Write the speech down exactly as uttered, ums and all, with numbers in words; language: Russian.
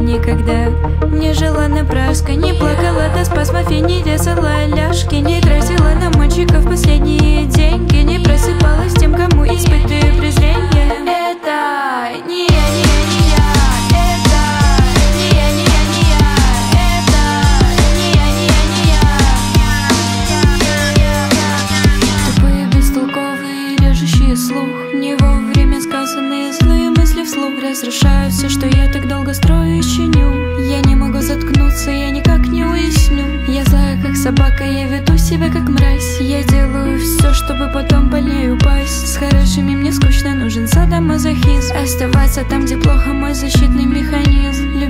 никогда не жила напрасно, не плакала до спазмов и не весала ляжки, не тратила на мальчиков последние деньги, не просыпалась тем, кому испытываю презрение. Это не я, не я, не я. Это не я, не я, не я. Это не я, не я, не я. Тупые, бестолковые, режущие слух, не вовремя сказанные злые мысли вслух разрушают все, что я так долго строю и чиню. Я не могу заткнуться, я никак не уясню. Я злая, как собака, я веду себя как мразь. Я делаю все, чтобы потом больнее упасть. С хорошими мне скучно, нужен садомазохизм. Оставаться там, где плохо, мой защитный механизм.